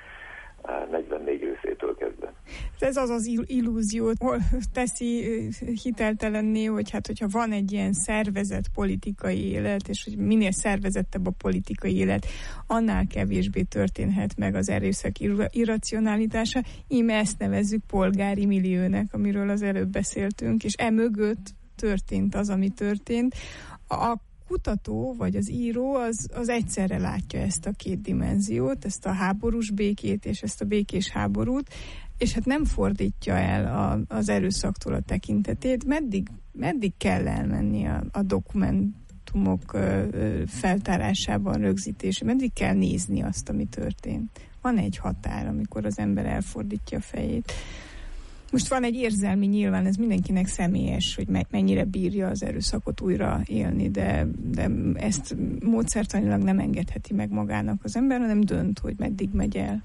44 őszétől kezdve. Ez az illúziót teszi hiteltelenné, hogy hát, hogyha van egy ilyen szervezett politikai élet, és hogy minél szervezettebb a politikai élet, annál kevésbé történhet meg az erőszak irracionalitása. íme ezt nevezzük polgári milliónek, amiről az előbb beszéltünk, és emögött történt az, ami történt. A kutató, vagy az író, az egyszerre látja ezt a két dimenziót, ezt a háborús békét és ezt a békés háborút, és hát nem fordítja el az erőszaktól a tekintetét. Meddig kell elmenni a dokumentumok feltárásában, rögzítésében? Meddig kell nézni azt, ami történt? Van egy határ, amikor az ember elfordítja a fejét. Most van egy érzelmi, nyilván ez mindenkinek személyes, hogy mennyire bírja az erőszakot újra élni, de ezt módszertanilag nem engedheti meg magának az ember, hanem dönt, hogy meddig megy el.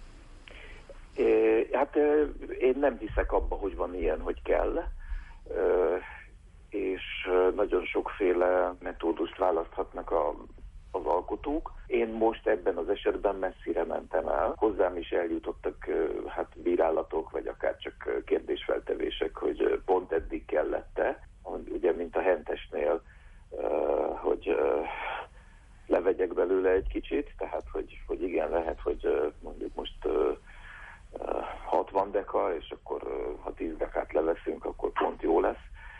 Hát én nem hiszek abba, hogy van ilyen, hogy kell, és nagyon sokféle metódust választhatnak az alkotók. Én most ebben az esetben messzire mentem el. Hozzám is eljutottak bírálatok, vagy akár csak kérdésfeltevések, hogy pont eddig kellett-e, ugye mint a Hentesnél, hogy levegyek belőle egy kicsit, tehát hogy igen, lehet, hogy mondjuk most 60 deka, és akkor ha 10 dekát leveszünk, akkor pont jó lesz.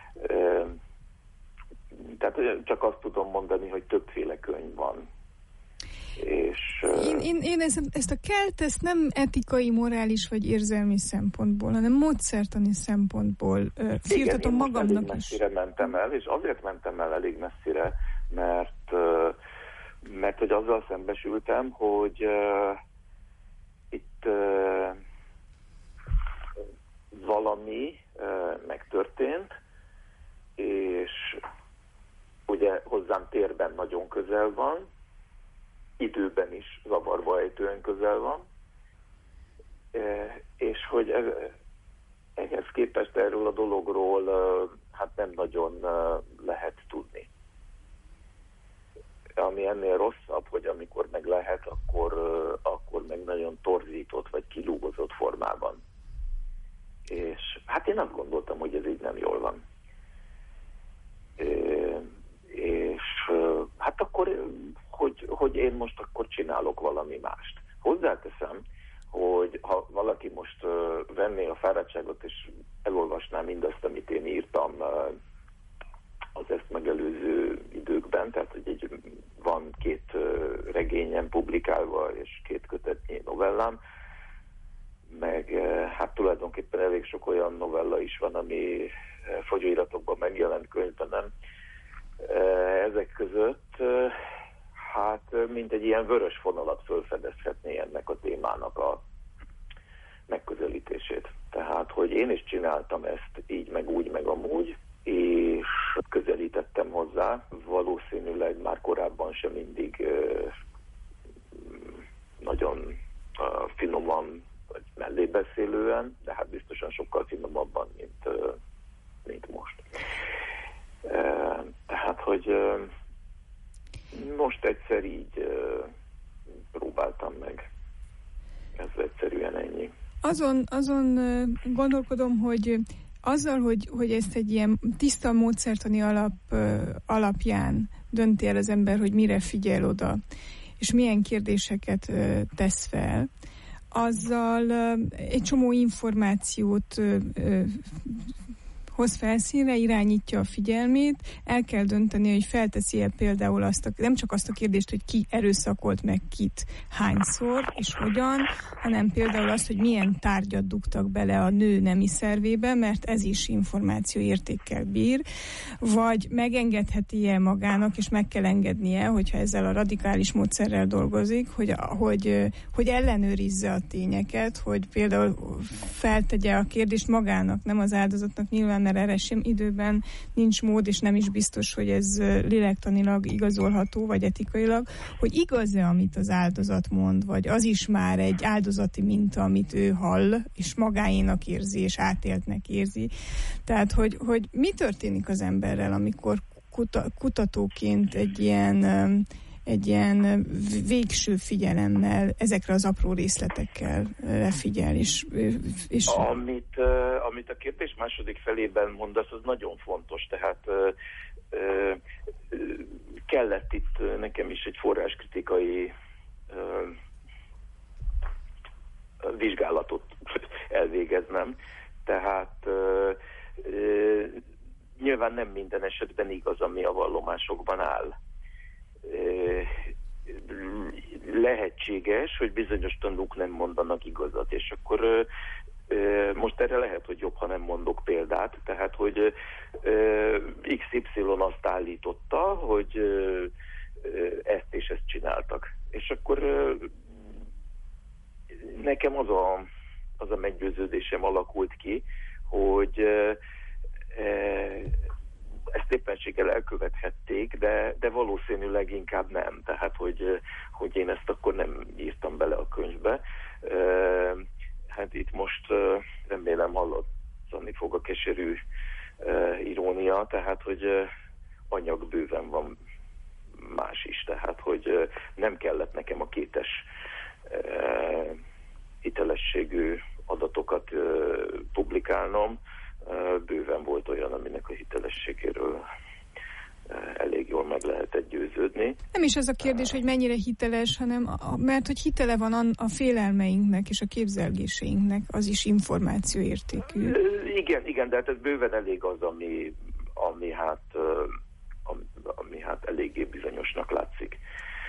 Tehát csak azt tudom mondani, hogy többféle könyv van. És, én ezt a kelt, ezt nem etikai, morális vagy érzelmi szempontból, hanem módszertani szempontból firtatom magamnak is. Elég messzire mentem el, és azért mentem el elég messzire, mert hogy azzal szembesültem, hogy itt valami megtörtént, és ugye hozzám térben nagyon közel van, időben is zavarba ejtően közel van, és hogy ehhez képest erről a dologról hát nem nagyon lehet tudni. Ami ennél rosszabb, hogy amikor meg lehet, akkor meg nagyon torzított vagy kilúgozott formában. És hát én azt gondoltam, hogy ez így nem jól van. És hát akkor, hogy én most akkor csinálok valami mást. Hozzáteszem, hogy ha valaki most venné a fáradtságot és elolvasná mindazt, amit én írtam az ezt megelőző időkben, tehát hogy van 2 regényem publikálva és 2 kötetnyi novellám, meg hát tulajdonképpen elég sok olyan novella is van, ami folyóiratokban megjelent, könyvben nem. Ezek között hát mint egy ilyen vörös vonalat fölfedezhetné ennek a témának megközelítését. Tehát, hogy én is csináltam ezt így, meg úgy, meg amúgy, és közelítettem hozzá, valószínűleg már korábban sem mindig nagyon finoman, vagy mellébeszélően, de hát biztosan sokkal finomabban, mint most. Tehát, hogy most egyszer így próbáltam meg. Ez egyszerűen ennyi. Azon gondolkodom, hogy azzal, hogy ezt egy ilyen tiszta módszertani alapján dönti el az ember, hogy mire figyel oda, és milyen kérdéseket tesz fel, azzal egy csomó információt hoz felszínre, irányítja a figyelmét, el kell dönteni, hogy felteszi-e például nem csak azt a kérdést, hogy ki erőszakolt meg kit, hányszor és hogyan, hanem például azt, hogy milyen tárgyat dugtak bele a nő nemi szervébe, mert ez is információértékkel bír, vagy megengedheti-e magának, és meg kell engednie, hogyha ezzel a radikális módszerrel dolgozik, hogy ellenőrizze a tényeket, hogy például feltegye a kérdést magának, nem az áldozatnak nyilván, mert erre sem időben nincs mód, és nem is biztos, hogy ez lélektanilag igazolható, vagy etikailag, hogy igaz-e, amit az áldozat mond, vagy az is már egy áldozati minta, amit ő hall, és magáénak érzi, és átéltnek érzi. Tehát, hogy mi történik az emberrel, amikor kutatóként egy ilyen végső figyelemmel ezekre az apró részletekkel lefigyel. Amit a kérdés második felében mondasz, az nagyon fontos. Tehát kellett itt nekem is egy forráskritikai vizsgálatot elvégeznem. Tehát nyilván nem minden esetben igaz, ami a vallomásokban áll. Lehetséges, hogy bizonyos tanúk nem mondanak igazat, és akkor most erre lehet, hogy jobb, ha nem mondok példát, tehát, hogy XY azt állította, hogy ezt és ezt csináltak. És akkor nekem az a meggyőződésem alakult ki, hogy ezt éppenséggel elkövethették, de valószínűleg inkább nem. Tehát, hogy én ezt akkor nem írtam bele a könyvbe. Hát itt most remélem hallani fog a keserű irónia, tehát, hogy anyag bőven van más is. Tehát, hogy nem kellett nekem a kétes hitelességű adatokat publikálnom. Bőven volt olyan, aminek a hitelességéről elég jól meg lehetett győződni. Nem is az a kérdés, hogy mennyire hiteles, hanem mert hogy hitele van a félelmeinknek és a képzelgéseinknek, az is információértékű. Igen, de hát ez bőven elég az, ami hát eléggé bizonyosnak látszik.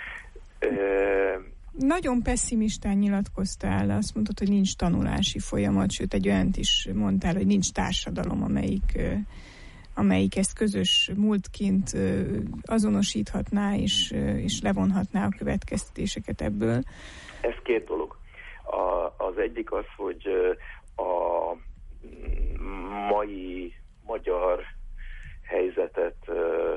Nagyon pessimistán nyilatkoztál, azt mondtad, hogy nincs tanulási folyamat, sőt egy olyant is mondtál, hogy nincs társadalom, amelyik ezt közös múltként azonosíthatná és levonhatná a következtetéseket ebből. Ez két dolog. Az egyik az, hogy a mai magyar helyzetet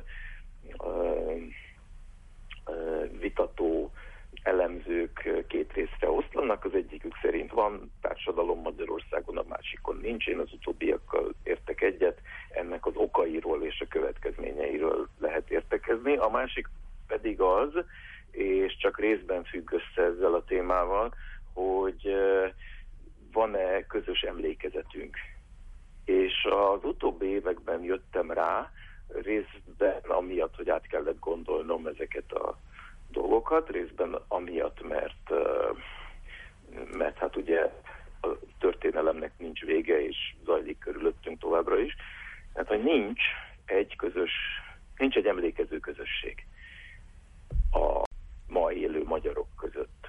vitató elemzők két részre oszlanak, az egyikük szerint van társadalom Magyarországon, a másikon nincs. Én az utóbbiakkal értek egyet, ennek az okairól és a következményeiről lehet értekezni. A másik pedig az, és csak részben függ össze ezzel a témával, hogy van-e közös emlékezetünk. És az utóbbi években jöttem rá, részben amiatt, hogy át kellett gondolnom ezeket a dolgokat, részben amiatt, mert hát ugye a történelemnek nincs vége, és zajlik körülöttünk továbbra is. Tehát, hogy nincs egy emlékező közösség a ma élő magyarok között.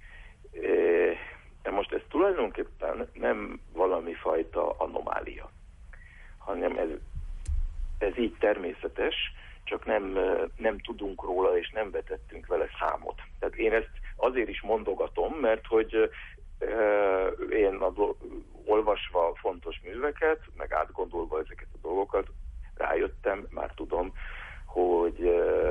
De most ez tulajdonképpen nem valami fajta anomália, hanem ez így természetes, csak nem tudunk róla, és nem vetettünk vele számot. Tehát én ezt azért is mondogatom, mert hogy én olvasva fontos műveket, meg átgondolva ezeket a dolgokat, rájöttem, már tudom, hogy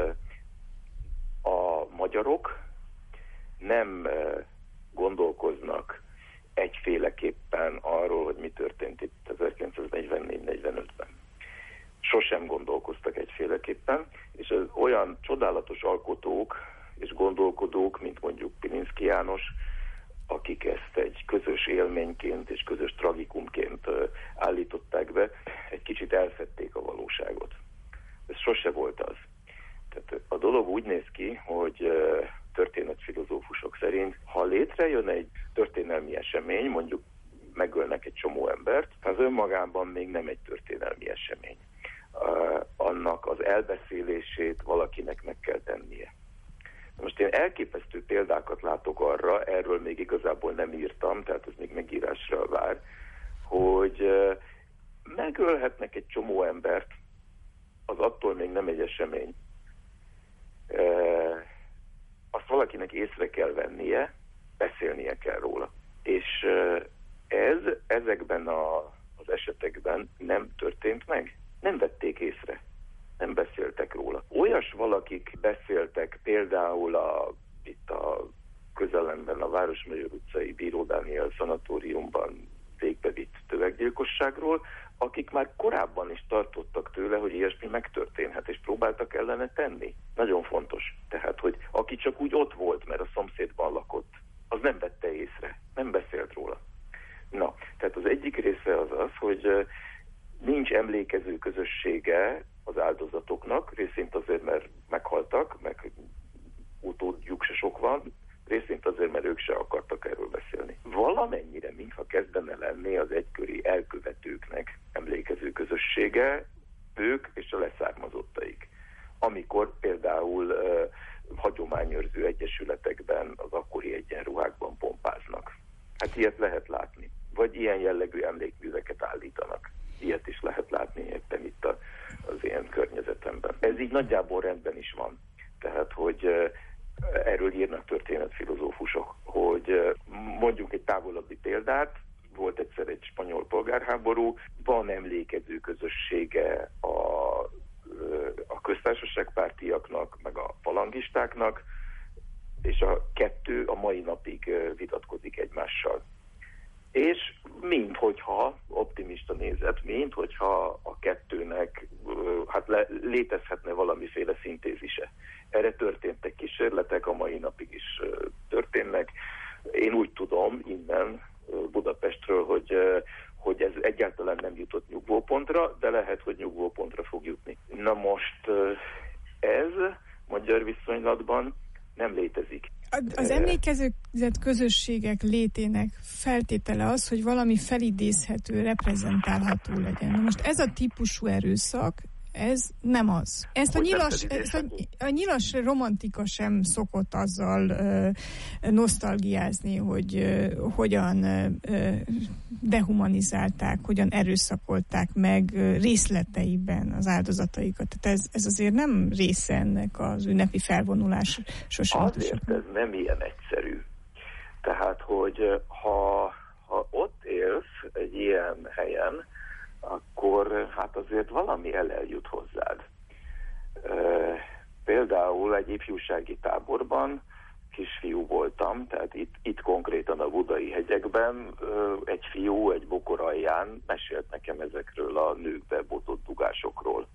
a magyarok nem gondolkoznak egyféleképpen arról, hogy mi történt itt 1944-45-ben. Sosem gondolkoztak egyféleképpen, és az olyan csodálatos alkotók és gondolkodók, mint mondjuk Pilinszky János, akik ezt egy közös élményként és közös tragikumként állították be, egy kicsit elfedték a valóságot. Ez sose volt az. Tehát a dolog úgy néz ki, hogy történetfilozófusok szerint, ha létrejön egy történelmi esemény, mondjuk megölnek egy csomó embert, az önmagában még nem egy történelmi esemény. Annak az elbeszélését valakinek meg kell tennie. Most én elképesztő példákat látok arra, erről még igazából nem írtam, tehát ez még megírásra vár, hogy megölhetnek egy csomó embert, az attól még nem egy esemény. Azt valakinek észre kell vennie, beszélnie kell róla. És ezekben az esetekben nem történt meg. Nem vették észre. Nem beszéltek róla. Olyas valakik beszéltek például itt a közelemben a Városmajor utcai Bíró Dániel szanatóriumban végbevitt tömeggyilkosságról, akik már korábban is tartottak tőle, hogy ilyesmi megtörténhet, és próbáltak ellene tenni. Nagyon fontos. Tehát, hogy aki csak úgy ott volt, mert a szomszédban lakott, az nem vette észre, nem beszélt róla. Na, tehát az egyik része az, hogy nincs emlékező közössége az áldozatoknak, részint azért, mert meghaltak, meg utódjuk se sok van, részint azért, mert ők se akartak erről beszélni. Valamennyire, mintha kezdene lenni az egykori elkövetőknek emlékező közössége, ők és a leszármazottaik. Amikor például hagyományőrző egyesületekben az akkori egyenruhákban pompáznak. Hát ilyet lehet látni. Vagy ilyen jellegű emlékműveket állítanak. Ilyet is lehet látni éppen itt az ilyen környezetemben. Ez így nagyjából rendben is van. Tehát, hogy erről írnak történetfilozófusok, hogy mondjuk egy távolabbi példát, volt egyszer egy spanyol polgárháború, van emlékező közössége a köztársaságpártiaknak, meg a falangistáknak, és a kettő a mai napig vitatkozik egymással. És minthogyha, optimista nézet, minthogyha a kettőnek létezhetne valamiféle szintézise. Erre történtek kísérletek, a mai napig is történnek. Én úgy tudom innen Budapestről, hogy ez egyáltalán nem jutott nyugvópontra, de lehet, hogy nyugvópontra fog jutni. Na most ez magyar viszonylatban nem létezik. Az emlékezett közösségek létének feltétele az, hogy valami felidézhető, reprezentálható legyen. Na most ez a típusú erőszak, ez nem az. Ezt a nyilas romantika sem szokott azzal nosztalgiázni, hogy hogyan dehumanizálták, hogyan erőszakolták meg részleteiben az áldozataikat. Tehát ez azért nem része ennek az ünnepi felvonulás sosem. Azért ez nem ilyen egyszerű. Tehát, hogy ha ott élsz egy ilyen helyen, akkor hát azért valami eljut hozzád. Például egy ifjúsági táborban kisfiú voltam, tehát itt konkrétan a Budai hegyekben egy fiú egy bokor alján mesélt nekem ezekről a nőkbe botott dugásokról.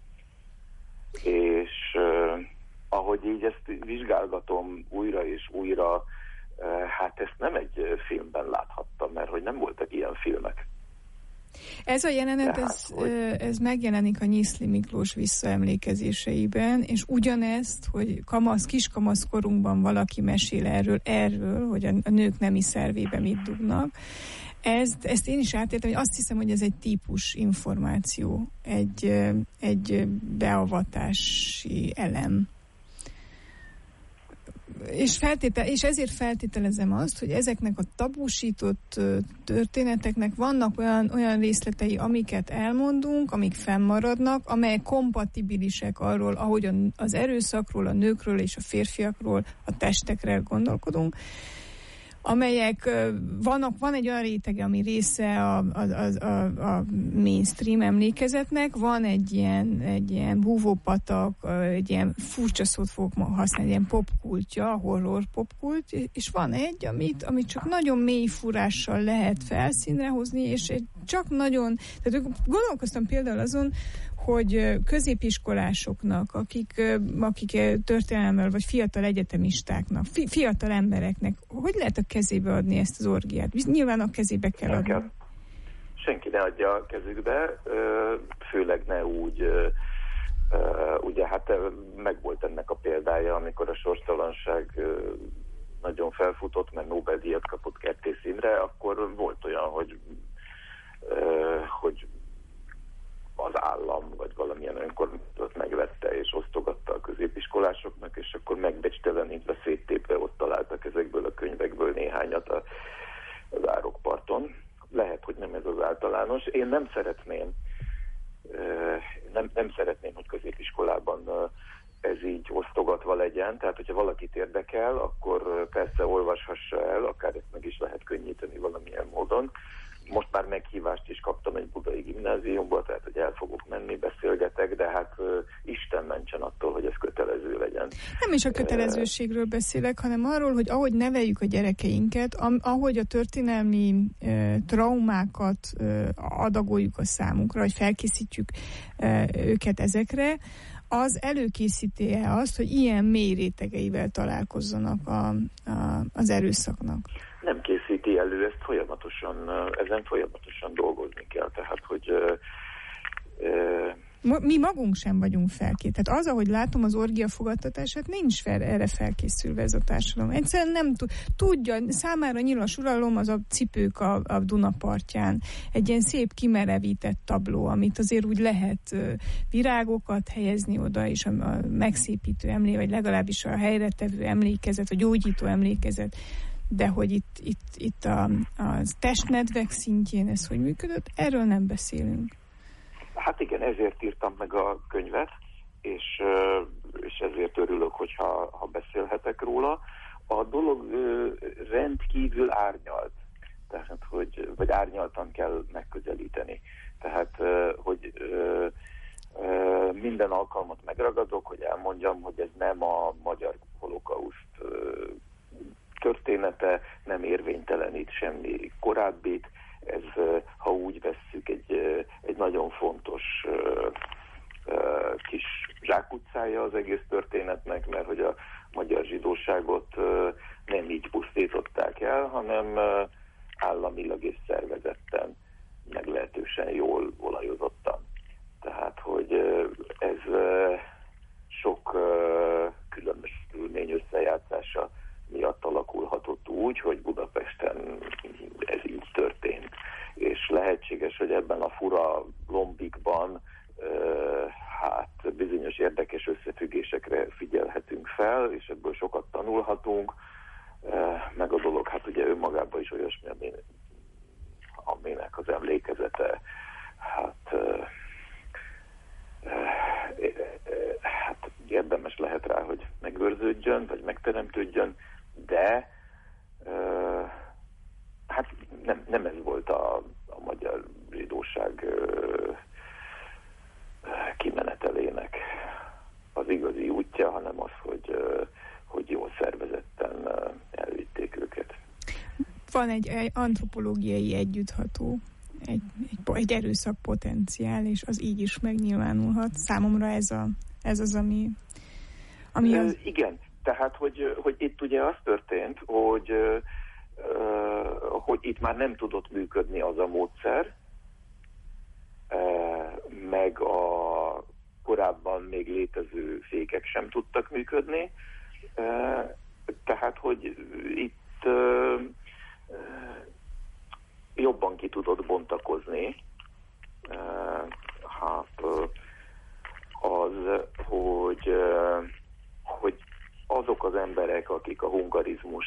És ahogy így ezt vizsgálgatom újra és újra, hát ezt nem egy filmben láthattam, mert hogy nem voltak ilyen filmek. Ez a jelenet, ez megjelenik a Nyiszli Miklós visszaemlékezéseiben, és ugyanezt, hogy kiskamasz korunkban valaki mesél erről, hogy a nők nemi szervébe mit dugnak, ezt én is átéltem, hogy azt hiszem, hogy ez egy típus információ, egy beavatási elem. És ezért feltételezem azt, hogy ezeknek a tabusított történeteknek vannak olyan részletei, amiket elmondunk, amik fennmaradnak, amelyek kompatibilisek arról, ahogyan az erőszakról, a nőkről és a férfiakról, a testekről gondolkodunk, amelyek van egy olyan rétege, ami része a mainstream emlékezetnek, van egy ilyen búvópatak, egy ilyen furcsa szót fogok használni, ilyen popkultja, horror popkult, és van egy, amit csak nagyon mély fúrással lehet felszínre hozni, és csak nagyon, tehát gondolkoztam például azon, hogy középiskolásoknak, akik történelemmel, vagy fiatal egyetemistáknak, fiatal embereknek, hogy lehet a kezébe adni ezt az orgiát? Nyilván a kezébe kell adni. Senki ne adja a kezükbe, főleg ne úgy, ugye hát megvolt ennek a példája, amikor a sorstalanság nagyon felfutott, mert Nobel-díjat kapott Kertész Imre, akkor volt olyan, hogy az állam, vagy valamilyen önkormányzat megvette és osztogatta a középiskolásoknak, és akkor megbecstelenítve, széttépve ott találtak ezekből a könyvekből néhányat az árokparton. Lehet, hogy nem ez az általános. Én nem szeretném, hogy középiskolában ez így osztogatva legyen, tehát hogyha valakit érdekel, akkor persze olvashassa el, akár ezt meg is lehet könnyíteni valamilyen módon. Most már meghívást is kaptam egy budai gimnáziumból, tehát hogy el fogok menni, beszélgetek, de hát Isten mentsen attól, hogy ez kötelező legyen. Nem is a kötelezőségről beszélek, hanem arról, hogy ahogy neveljük a gyerekeinket, ahogy a történelmi traumákat adagoljuk a számukra, hogy felkészítjük őket ezekre, az előkészíti-e azt, hogy ilyen mély rétegeivel találkozzanak az erőszaknak? Nem készíti elő, ezen folyamatosan dolgozni kell, tehát hogy... Mi magunk sem vagyunk felkészülve. Tehát az, ahogy látom az orgia fogadtatását, nincs erre felkészülve ez a társadalom. Egyszerűen nem tudja, számára nyilas uralom az a cipők a Duna partján. Egy ilyen szép kimerevített tabló, amit azért úgy lehet virágokat helyezni oda, és a megszépítő vagy legalábbis a helyre tevő emlékezet, a gyógyító emlékezet. De hogy itt a testnedvek szintjén ez hogy működött, erről nem beszélünk. Hát igen, ezért írtam meg a könyvet, és ezért örülök, hogyha beszélhetek róla. A dolog rendkívül árnyalt, tehát, vagy árnyaltan kell megközelíteni. Tehát, hogy minden alkalmat megragadok, hogy elmondjam, hogy ez nem a magyar holokauszt története, nem érvénytelenít semmi korábbit. Ez, ha úgy vesszük, egy nagyon fontos kis zsákutcája az egész történetnek, mert hogy a magyar zsidóságot nem így pusztították el, hanem államilag és szervezetten, meglehetősen jól olajozottan. Tehát, hogy ez sok különböző körülmény összejátszása miatt alakulhatott úgy, hogy Budapesten ez így történt. És lehetséges, hogy ebben a fura lombikban hát bizonyos érdekes összefüggésekre figyelhetünk fel, és ebből sokat tanulhatunk, meg a dolog hát ugye önmagában is olyasmi, aminek az emlékezete hát érdemes lehet rá, hogy megőrződjön, vagy megteremtődjön, de hát nem ez volt a magyar zsidóság kimenetelének az igazi útja, hanem az, hogy jól szervezetten elvitték őket. Van egy antropológiai együttható, egy erőszakpotenciál, és az így is megnyilvánulhat. Számomra ez az, ami az... Igen, tehát, hogy itt ugye az történt, hogy itt már nem tudott működni az a módszer, meg a korábban még létező fékek sem tudtak működni, tehát, hogy itt jobban ki tudott bontakozni, hát az, hogy azok az emberek, akik a hungarizmus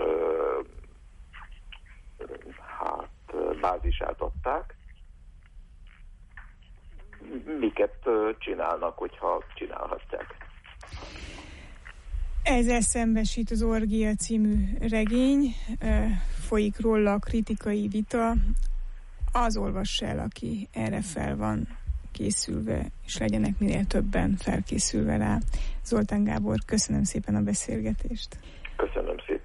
bázisát adták, miket csinálnak, hogyha csinálhatják. Ezzel szembesít az Orgia című regény, folyik róla a kritikai vita, az olvassa el, aki erre fel van készülve, és legyenek minél többen felkészülve rá. Zoltán Gábor, köszönöm szépen a beszélgetést. Köszönöm szépen.